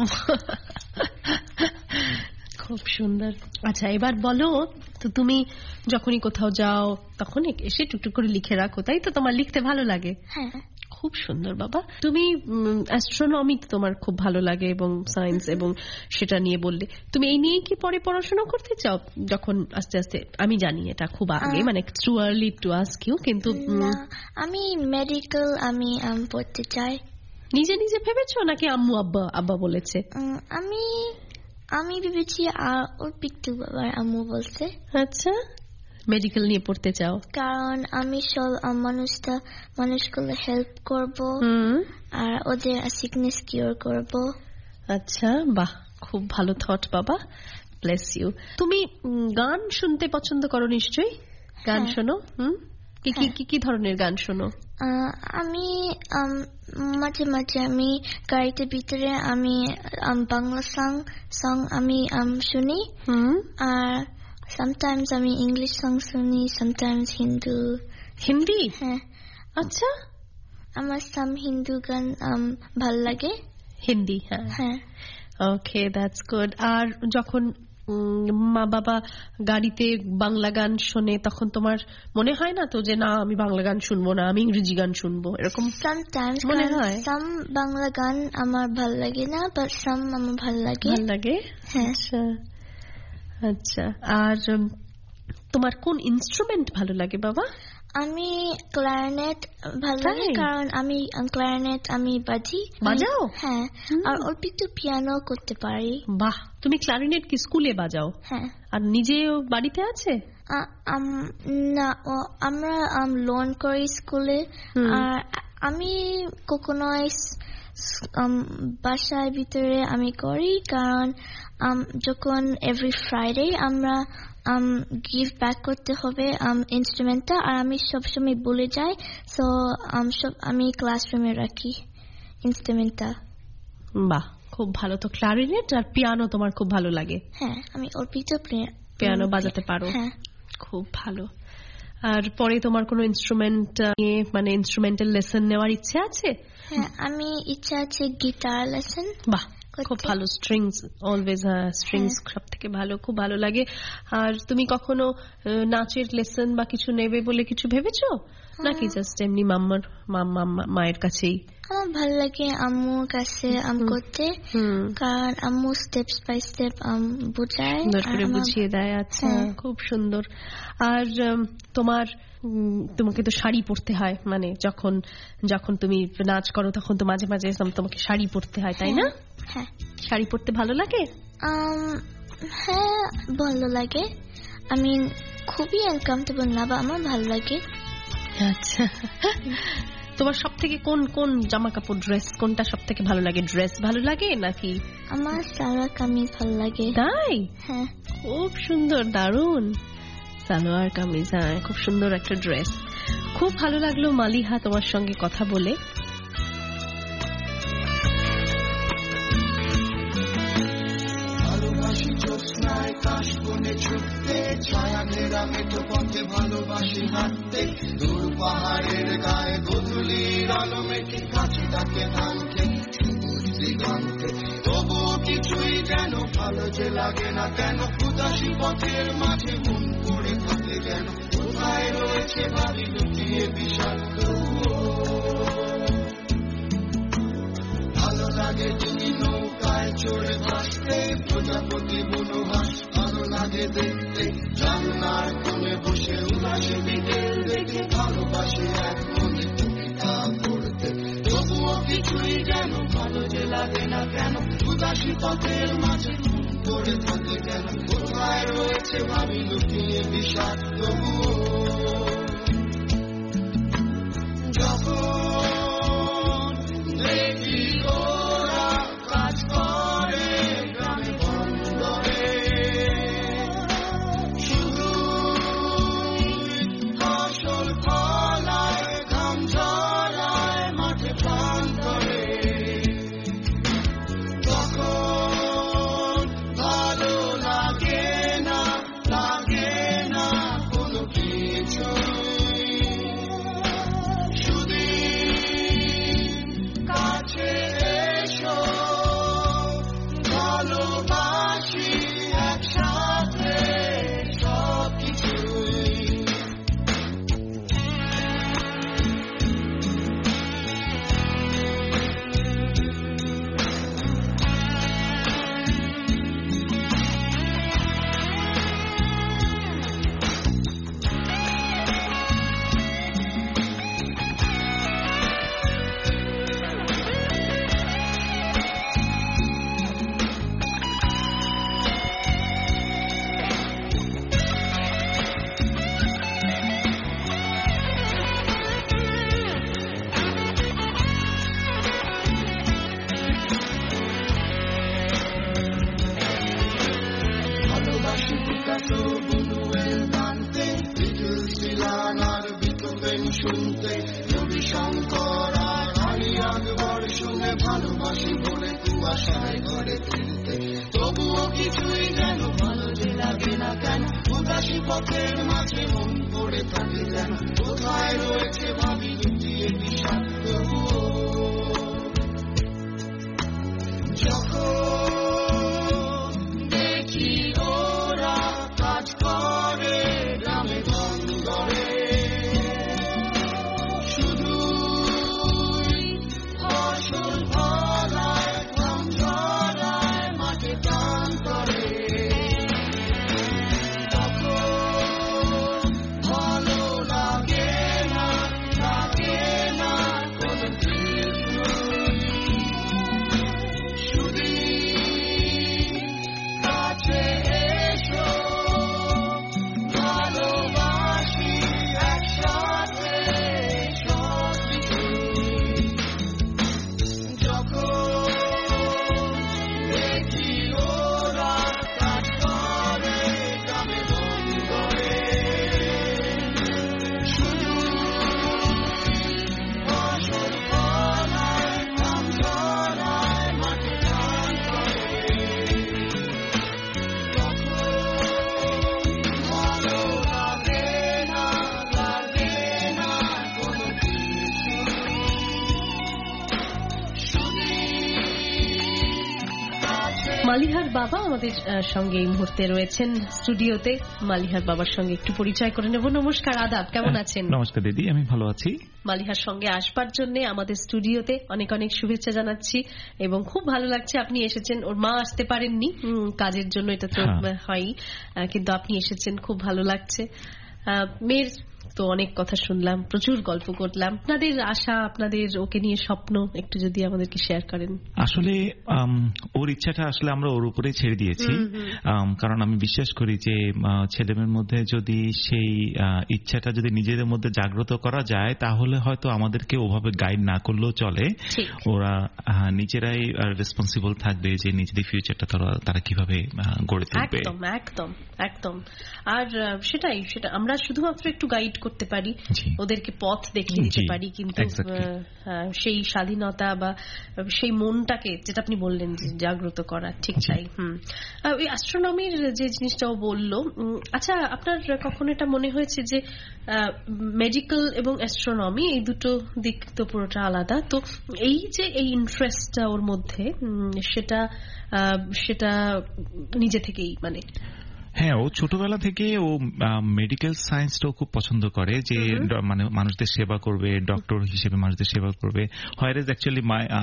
খুব সুন্দর। আচ্ছা, এবার বলো তো, তুমি যখনই কোথাও যাও তখন এসে টুকটুক করে লিখে রাখো, তাই তো? তোমার লিখতে ভালো লাগে? হ্যাঁ, খুব সুন্দর বাবা। তুমি অ্যাস্ট্রোনমি তোমার খুব ভালো লাগে এবং সায়েন্স, এবং সেটা নিয়ে বললে তুমি এই নিয়ে কি পরে পড়াশোনা করতে চাও? যখন আস্তে আস্তে, আমি জানি এটা খুব আগে, মানে too early to ask you, কিন্তু আমি মেডিকেল পড়তে চাই। নিজে নিজে ভেবেছো নাকি আম্মু আব্বা বলেছে? আমি ভেবেছি আর ওর পিকটু বাবার আম্মু বলছে। আচ্ছা, মেডিকেল নিয়ে পড়তে চাও? কারণ আমি সব মানুষগুলো হেল্প করব আর ওদের সিকনেস কিওর করব। আচ্ছা, বাহ, খুব ভালো থট বাবা, ব্লেস ইউ। তুমি গান শুনতে পছন্দ করো নিশ্চয়ই? গান শোনো? কি ধরনের গান শোনো? আমি মাঝে মাঝে আমি গাড়িতে ভিতরে আমি বাংলা সং আমি শুনি, আর sometimes আমি ইংলিশ সং শুনি, sometimes হিন্দি। হ্যাঁ। আচ্ছা, আমার সাম হিন্দু গান ভাল লাগে। হিন্দি? হ্যাঁ। ওকে, দ্যাটস গুড। আর যখন মা বাবা গাড়িতে বাংলা গান শোনে তখন তোমার মনে হয় না তো যে না, আমি বাংলা গান শুনবো না, আমি ইংরেজি গান শুনবো, এরকম মনে হয়? সাম বাংলা গান আমার ভাল লাগে না, বাট সাম আমার ভাল লাগে। হ্যাঁ। আচ্ছা, আর তোমার কোন ইনস্ট্রুমেন্ট ভালো লাগে বাবা? আমি ক্লারিনেট ভালো লাগে, কারণ আমি ক্লারিনেট আমি বাজাও? হ্যাঁ, আর অল্প একটু পিয়ানো করতে পারি। বাহ, তুমি ক্লারিনেট কি স্কুলে বাজাও? হ্যাঁ। আর নিজে বাড়িতে আছে? না, আমরা লোন করি স্কুলে, আর আমি কখনো বাসার ভিতরে আমি করি, কারণ যখন এভরি ফ্রাইডে আমরা গিভ ব্যাক করতে হবে ইনস্ট্রুমেন্টটা, আর আমি সবসময় ভুলে যাই, সো আমি ক্লাসরুমে রাখি ইনস্ট্রুমেন্টটা। বাহ, খুব ভালো। তো ক্লারিনেট আর পিয়ানো তোমার খুব ভালো লাগে? হ্যাঁ, আমি অল্পিত পিয়ানো বাজাতে পারো? হ্যাঁ, খুব ভালো। আর পরে তোমার কোনো ইনস্ট্রুমেন্ট মানে ইনস্ট্রুমেন্টাল লেসন নেওয়ার ইচ্ছে আছে? হ্যাঁ, আমি ইচ্ছা আছে গিটার লেসন। বাহ, খুব ভালো। স্ট্রিংস অলওয়েজ, স্ট্রিংস সব থেকে ভালো, খুব ভালো লাগে। আর তুমি কখনো নাচের লেসন বা কিছু নেবে বলে কিছু ভেবেছো, নাকি জাস্ট এমনি মায়ের কাছেই? আমার ভালো লাগে আম্মুর কাছে করতে, কারণ আম্মু স্টেপ বাই স্টেপ বুঝিয়ে দেয়। আচ্ছা, খুব সুন্দর। আর তোমাকে তো শাড়ি পরতে হয়, মানে যখন তুমি নাচ করো তখন তো মাঝে মাঝে তোমাকে শাড়ি পরতে হয়, তাই না? হ্যাঁ। শাড়ি পরতে ভালো লাগে? হ্যাঁ, ভালো লাগে। আমি খুবই আনকমফোর্টেবল না, বা আমার ভালো লাগে। আচ্ছা, তোমার সব থেকে কোন জামা কাপড়, ড্রেস কোনটা সব থেকে ভালো লাগে? ড্রেস ভালো লাগে নাকি? আমার সালোয়ার কামিজ ভালো লাগে। তাই? হ্যাঁ, খুব সুন্দর, দারুণ সালোয়ার কামিজ। হ্যাঁ, খুব সুন্দর একটা ড্রেস। খুব ভালো লাগলো মালিহা তোমার সঙ্গে কথা বলে। ভালোবাসি জ্যোৎস্নায় কাশবনে ছুটতে, ছায়া ঘেরা মেঠো পথে ভালোবাসি হাঁটতে, দূর পাহাড়ের গায়ে গোধূলির আলো মেখে কাছে ডাকে ভাঙতে সবুজ দিগন্তে। তবুও কিছুই যেন ভালো যে লাগে না কেন, উদাসী পথের মাঝে মন পড়ে থাকে যেন, কোথায় রয়েছে ভাবি লুকিয়ে বিষাক্ত। ভালো লাগে তুমি নৌকায় চড়ে ভাসতে, প্রজাপতি বনহাস ভালো লাগে দেখতে, জানলার কোণে বসে উদাসী বিকেল দেখে ভালোবাসি এক মনে কবিতা পড়তে। তবুও কিছুই যেন ভালো যে লাগে না কেন, উদাসী পথের মাঝে মন পড়ে থাকে কেন, কোথায় রয়েছে ভাবি লুকিয়ে বিষাক্ত। তবুও কিছুই যেন ভালো যে লাগে না কেন, উদাসী পথের মাঝে মন পড়ে থাকে যেন, কোথায় রয়েছে ভাবি লুকিয়ে বিষাক্ত। যখন দেখি ওরা কাজ করে গ্রামে বন্দরে, শুধু ফসল ফলায় ধান ঝরায় মাঠে টান করে, তখন ভালো লাগে না মালিহার বাবা আমাদের সঙ্গে এই মুহূর্তে রয়েছেন স্টুডিওতে। মালিহার বাবার সঙ্গে একটু পরিচয় করে নেব। নমস্কার, আদাব, কেমন আছেন? নমস্কার দিদি, আমি ভালো আছি। মালিহার সঙ্গে আসবার জন্য আমাদের স্টুডিওতে অনেক অনেক শুভেচ্ছা জানাচ্ছি এবং খুব ভালো লাগছে আপনি এসেছেন। ওর মা আসতে পারেননি কাজের জন্য, এটা তো হয়ই, কিন্তু আপনি এসেছেন, খুব ভালো লাগছে। মেয়ের তো অনেক কথা শুনলাম, প্রচুর গল্প করলাম, আপনাদের আশা, আপনাদের ওকে নিয়ে স্বপ্ন একটু যদি আমাদেরকে শেয়ার করেন। আসলে ওর ইচ্ছাটা আসলে আমরা ওর উপরে ছেড়ে দিয়েছি, কারণ আমি বিশ্বাস করি যে ছেলেমেয়ের মধ্যে যদি সেই ইচ্ছাটা যদি নিজেদের মধ্যে জাগ্রত করা যায় তাহলে হয়তো আমাদেরকে ওভাবে গাইড না করলেও চলে। ওরা নিজেরাই রেসপন্সিবল থাকবে যে নিজেদের ফিউচারটা তারা কিভাবে গড়ে তুলবে। একদম একদম একদম। আর সেটা আমরা শুধুমাত্র একটু গাইড করতে পারি, ওদেরকে পথ দেখিয়ে দিতে পারি, কিন্তু সেই স্বাধীনতা বা সেই মনটাকে, যেটা আপনি বললেন জাগ্রত করা, ঠিক তাই। ওই অ্যাস্ট্রোনমির যে জিনিসটা ও বললো, আচ্ছা আপনার কখনো এটা মনে হয়েছে যে মেডিকেল এবং অ্যাস্ট্রোনমি এই দুটো দিক তো পুরোটা আলাদা, তো এই যে এই ইন্টারেস্টটা ওর মধ্যে, সেটা নিজে থেকেই মানে? হ্যাঁ, ও ছোটবেলা থেকে ও মেডিকেল সায়েন্সটাও খুব পছন্দ করে, যে মানে মানুষদের সেবা করবে, ডক্টর হিসেবে মানুষদের সেবা করবে। হোয়ারেজ অ্যাকচুয়ালি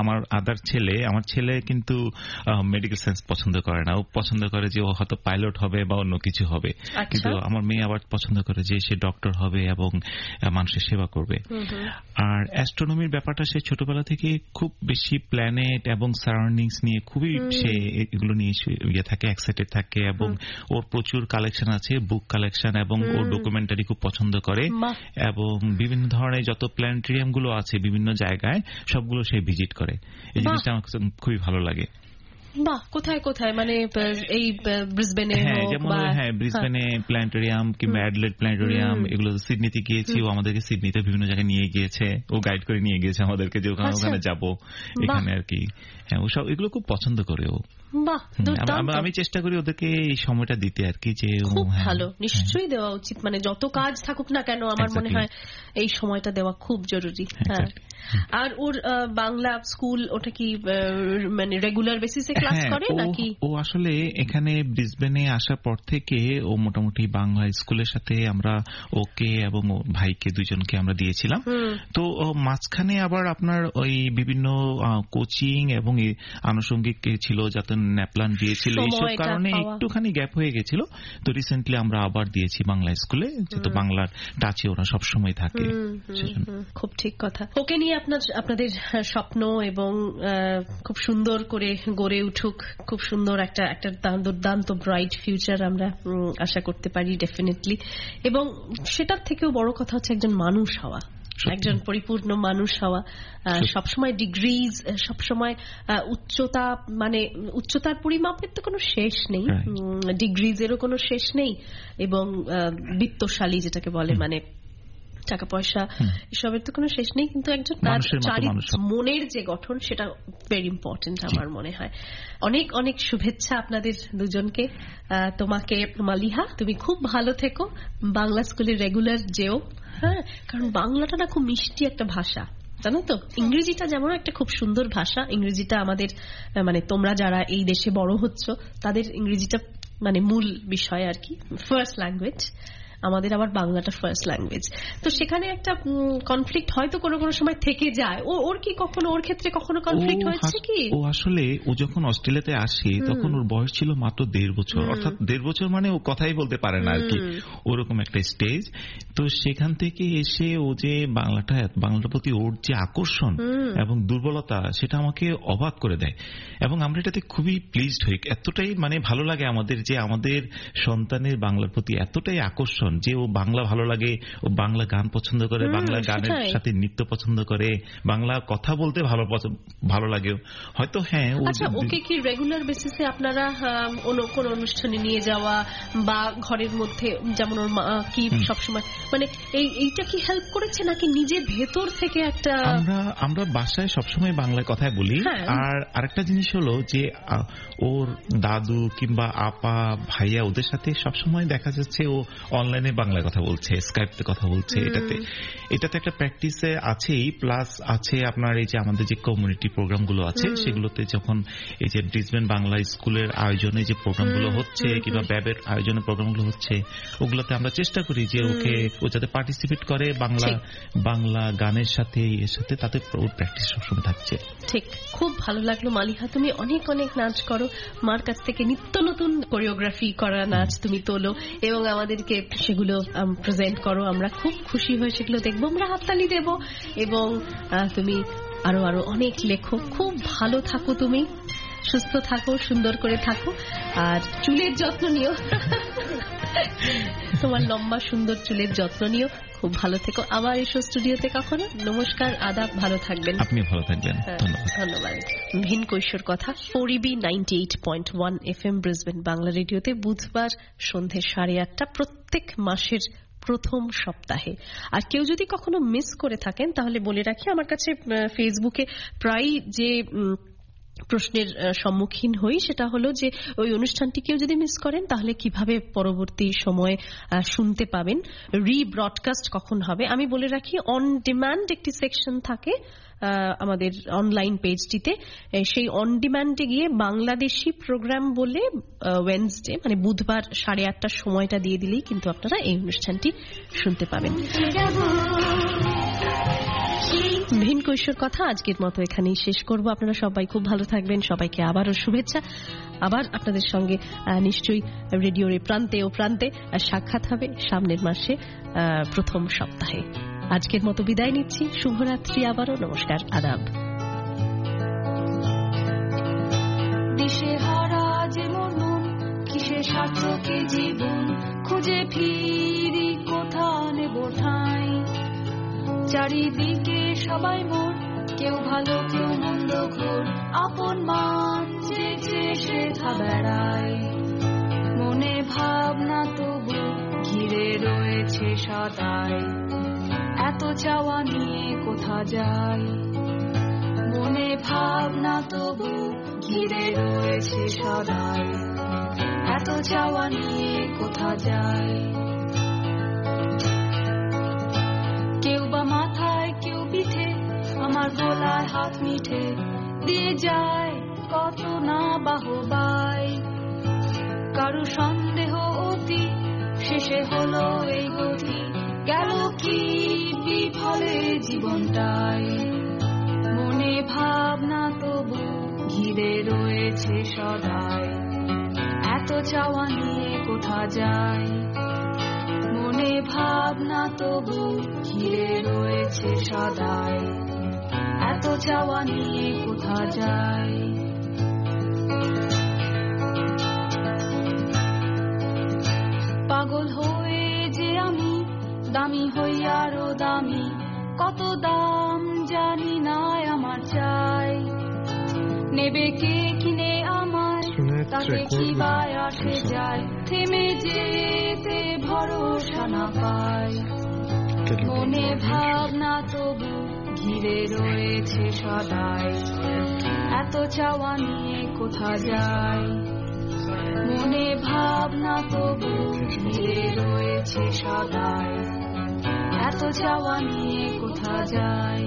আমার ছেলে কিন্তু মেডিকেল সায়েন্স পছন্দ করে না। ও পছন্দ করে যে ও হয়তো পাইলট হবে বা অন্য কিছু হবে, কিন্তু আমার মেয়ে আবার পছন্দ করে যে সে ডক্টর হবে এবং মানুষের সেবা করবে। আর অ্যাস্ট্রোনমির ব্যাপারটা সে ছোটবেলা থেকে খুব বেশি প্ল্যানেট এবং সারাউন্ডিংস নিয়ে খুবই সে এগুলো নিয়ে ইয়ে থাকে, এক্সাইটেড থাকে, এবং ওর প্রচুর কালেকশন আছে, বুক কালেকশন, এবং ও ডকুমেন্টারি খুব পছন্দ করে, এবং বিভিন্ন ধরনের যত প্ল্যানেটেরিয়াম গুলো আছে বিভিন্ন জায়গায় সবগুলো সে ভিজিট করে। এই জিনিসটা আমার খুবই ভালো লাগে। বাহ, কোথায় কোথায়? মানে এই ব্রিসবেনে? যেমন ব্রিসবেনে প্ল্যানেটেরিয়াম কিংবা অ্যাডলেড প্ল্যানেটেরিয়াম, এগুলো সিডনিতে গিয়েছি, ও আমাদেরকে সিডনিতে বিভিন্ন জায়গায় নিয়ে গিয়েছে, ও গাইড করে নিয়ে গিয়েছে আমাদেরকে যে ওখানে যাবো, এখানে আর কি। হ্যাঁ, ওসব এগুলো খুব পছন্দ করে ও। আমি চেষ্টা করি ওদেরকে এই সময়টা দিতে আর কি, যে খুব ভালো, নিশ্চয়ই দেওয়া উচিত। মানে যত কাজ থাকুক না কেন, আমার মনে হয় এই সময়টা দেওয়া খুব জরুরি। হ্যাঁ। আর ওর বাংলা স্কুল, ওটা কি মানে রেগুলার বেসিসে ক্লাস করে নাকি? ও আসলে এখানে ব্রিসবেনে আসার পর থেকে ও মোটামুটি বাংলা স্কুলের সাথে আমরা ওকে এবং ভাইকে দুজনকে আমরা দিয়েছিলাম। তো মাঝখানে আবার আপনার ওই বিভিন্ন কোচিং এবং আনুষঙ্গিক ছিল, যাতে ন্যাপলান দিয়েছিল, এইসব কারণে একটুখানি গ্যাপ হয়ে গেছিল। তো রিসেন্টলি আমরা আবার দিয়েছি বাংলা স্কুলে, যেহেতু বাংলার টাচে ওরা সবসময় থাকে। খুব ঠিক কথা। ওকে নিয়ে আপনাদের স্বপ্ন এবং খুব সুন্দর করে গড়ে উঠুক, খুব সুন্দর একটা দুর্দান্ত ব্রাইট ফিউচার আমরা আশা করতে পারি ডেফিনেটলি। এবং সেটার থেকেও বড় কথা হচ্ছে একজন মানুষ হওয়া, একজন পরিপূর্ণ মানুষ হওয়া। সবসময় ডিগ্রিজ, সবসময় উচ্চতা, মানে উচ্চতার পরিমাপের তো কোনো শেষ নেই, ডিগ্রিজেরও কোনো শেষ নেই, এবং বিত্তশালী যেটাকে বলে, মানে টাকা পয়সা, এসবের তো কোনো শেষ নেই, কিন্তু একজন মনের যে গঠন, সেটা ভেরি ইম্পর্টেন্ট আমার মনে হয়। অনেক অনেক শুভেচ্ছা আপনাদের দুজনকে। তোমাকে মালিহা, তুমি খুব ভালো থেকো, বাংলা স্কুলে রেগুলার যেও। হ্যাঁ, কারণ বাংলাটা না খুব মিষ্টি একটা ভাষা, জানো তো। ইংরেজিটা যেমন একটা খুব সুন্দর ভাষা, ইংরেজিটা আমাদের, মানে তোমরা যারা এই দেশে বড় হচ্ছ তাদের ইংরেজিটা মানে মূল বিষয় আর কি, ফার্স্ট ল্যাঙ্গুয়েজ। আমাদের আবার বাংলাটা ফার্স্ট ল্যাঙ্গুয়েজ, তো সেখানে একটা কনফ্লিক্ট হয়তো কোনো কোনো সময় থেকে যায়। ওর কি কখনো, ওর ক্ষেত্রে কখনো কনফ্লিক্ট হয়েছে কি? ও আসলে ও যখন অস্ট্রেলিয়াতে আসে তখন ওর বয়স ছিল মাত্র 1.5 বছর, অর্থাৎ 1.5 বছর মানে ও কথাই বলতে পারে না আর কি, ওরকম একটা স্টেজ। তো সেখান থেকে এসে ও যে বাংলাটার প্রতি ওর যে আকর্ষণ এবং দুর্বলতা, সেটা আমাকে অবাক করে দেয়, এবং আমরা এটাতে খুবই প্লিজড হই। এতটাই মানে ভালো লাগে আমাদের যে আমাদের সন্তানের বাংলার প্রতি এতটাই আকর্ষণ, যে ও বাংলা ভালো লাগে, ও বাংলা গান পছন্দ করে, বাংলা গানের সাথে নৃত্য পছন্দ করে, বাংলা কথা বলতে ভালো লাগে হয়তো। হ্যাঁ, আচ্ছা, ওকে কি রেগুলার বেসিসে আপনারা কোন অনুষ্ঠানে নিয়ে যাওয়া বা ঘরের মধ্যে, যেমন ওর মা কি সবসময়, মানে এইটা কি হেল্প করেছে, নাকি নিজের ভেতর থেকে একটা? আমরা বাসায় সবসময় বাংলায় কথাই বলি। আর আরেকটা জিনিস হলো যে ওর দাদু কিংবা আপা, ভাইয়া, ওদের সাথে সবসময় দেখা যাচ্ছে ও অনলাইন অনলাইনে বাংলায় কথা বলছে, স্কাইপে কথা বলছে, এটাতে একটা প্র্যাকটিসে আছেই, প্লাস আছে আপনার এই যে আমাদের যে কমিউনিটি প্রোগ্রামগুলো আছে সেগুলোতে যখন এই যে ব্রিসবেন বাংলা স্কুলের আয়োজনে যে প্রোগ্রামগুলো হচ্ছে কিংবা ব্যাবের আয়োজনে প্রোগ্রামগুলো হচ্ছে, ওগুলোতে আমরা চেষ্টা করি যে ও যাতে পার্টিসিপেট করে বাংলা গানের সাথে, এর সাথে তাতে ওর প্র্যাকটিস সবসময় থাকছে। ঠিক, খুব ভালো লাগলো মালিহা, তুমি অনেক অনেক নাচ করো, মার কাছ থেকে নিত্য নতুন কোরিওগ্রাফি করা নাচ তুমি তোলো এবং আমাদেরকে সেগুলো প্রেজেন্ট করো। আমরা খুব খুশি হয়ে সেগুলো দেখবো, আমরা হাততালি দেব এবং তুমি আরো আরো অনেক লেখো। খুব ভালো থাকো, তুমি সুস্থ থাকো, সুন্দর করে থাকো, আর চুলের যত্ন নিও, তোমার লম্বা সুন্দর চুলের যত্ন নিও, খুব ভালো থেকো। আবার এসো স্টুডিওতে কখনো। নমস্কার, আদাব, ভালো থাকবেন। আপনি ভালো থাকবেন, ধন্যবাদ। ভিন কৈশোর কথা 4EB 98.1 FM ব্রিসবেন বাংলা রেডিওতে বুধবার সন্ধ্যে 8:30 প্রত্যেক মাসের প্রথম সপ্তাহে। আর কেউ যদি কখনো মিস করে থাকেন তাহলে বলে রাখি, আমার কাছে ফেসবুকে প্রায় যে প্রশ্নের সম্মুখীন হই সেটা হলো যে ওই অনুষ্ঠানটি কেউ যদি মিস করেন তাহলে কিভাবে পরবর্তী সময়ে শুনতে পাবেন, রিব্রডকাস্ট কখন হবে। আমি বলে রাখি, অন ডিমান্ড একটি সেকশন থাকে আমাদের অনলাইন পেজটিতে, সেই অন ডিমান্ডে গিয়ে বাংলাদেশি প্রোগ্রাম বলে ওয়েডনেসডে মানে বুধবার 8:30 সময়টা দিয়ে দিলেই কিন্তু আপনারা এই অনুষ্ঠানটি শুনতে পাবেন। ভিন কৈশোর কথা আজকের মতো এখানেই শেষ করব। আপনারা সবাই খুব ভালো থাকবেন, সবাইকে আবারও শুভেচ্ছা। আবার আপনাদের সঙ্গে নিশ্চয়ই রেডিওর প্রান্তে ও প্রান্তে সাক্ষাৎ হবে সামনের মাসে প্রথম সপ্তাহে। আজকের মতো বিদায় নিচ্ছি, শুভরাত্রি, আবারও নমস্কার, আদাব। দিশেহারা যে মন, কিসে সার্থকে জীবন, খুঁজে ফিরি কোথা নেব ঠাঁই। চারিদিকে সবাই মোর, কেউ ভালো কেউ মন্দ ঘোর, আপন মান যে সেথা বেড়ায়। মনে ভাবনা তবু ঘিরে রয়েছে সদাই, এত চাওয়া নিয়ে কোথা যাই। মনে ভাবনা তবু ঘিরে রয়েছে সদাই, এত চাওয়া নিয়ে কোথা যাই। কেউ বা মাথায় কেউ পিঠে, আমার গলায় হাত মিঠে দিয়ে যায় কত না বাহবাই। কারু সন্দেহ অতি, শেষে হলো এই গতি, গেল কি বিফলে জীবনটাই। মনে ভাবনা তবু ঘিরে রয়েছে সদাই, এত চাওয়া নিয়ে কোথা যায়। মনে ভাবনা তবু ঘিরে রয়েছে সদাই, এত চাওয়া নিয়ে কোথা যায়। পাগল হয়ে যে আমি দামি হই আরো দামি, কত দাম জানি না আমার চাই। নেবে কে কিনে আমার, তাকে কি বায় আসে যায়, থেমে যেতে ভরসা না পাই। মনে ভাবনা তবু ঘিরে রয়েছে সদাই, এত চাওয়া নিয়ে কোথা যায়। মনে ভাবনা তবু ঘিরে রয়েছে সদাই, এত চাওয়া নিয়ে কোথা যায়।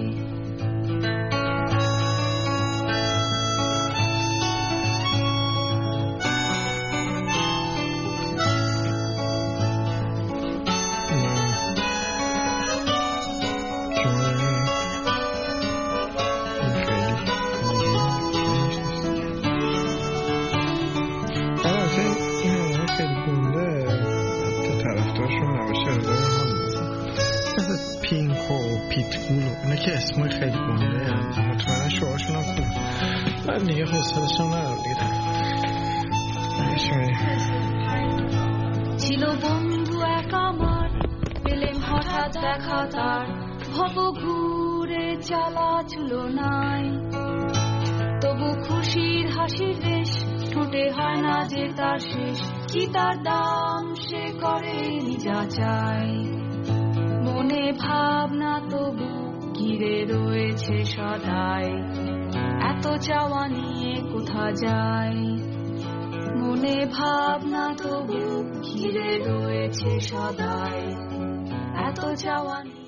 اینا که اسمای خیلی گنده هم مطمئن شعارشون هم خوب. من دیگه حوصله‌شون ندارم دیگه. ছিল বন্ধু এক আমার, পেলেম হঠাৎ দেখা তার, ভব ঘুরে চালা চুলো নাই। তবু খুশির হাসির রেশ, ঠোঁটে হয় না যে তার শেষ, কি তার দাম সে করে যা চাই। মনে ভাবনা তবু ঘিরে রয়েছে সদাই, এত চাওয়া নিয়ে কোথা যায়। মনে ভাবনা তবু ঘিরে রয়েছে সদাই এত চাওয়া